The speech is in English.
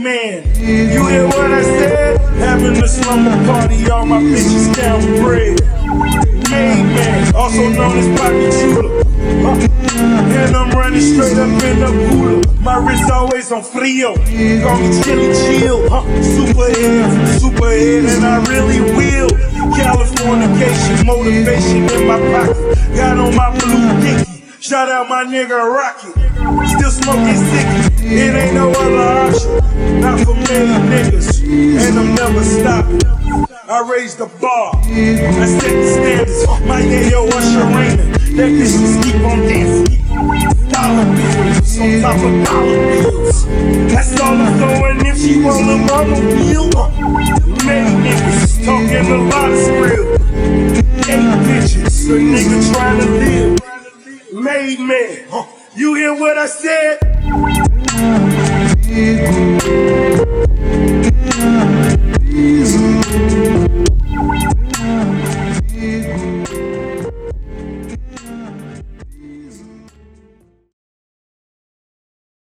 man. You hear what I said? Having a slumber party, all my bitches down bread. Made man, also known as Bobby Chula. And I'm running straight up in the cooler. My wrist always on frio. Call me chilly chill. Superhead, and I really will. Californication, motivation in my pocket. Got on my blue dicky. Shout out my nigga Rocket. Still smoking sicky. It ain't no other option. Not for many niggas. And I'm never stopping. I raised the bar. I set the standards. My yo, Usher Raymond. That bitch just keep on dancing. Dollar bills on top of dollar bills. That's all I'm throwing if she roll them on the wheel. Many niggas talking a lot of skrill. 8 bitches, a nigga trying to live. Made man, you hear what I said?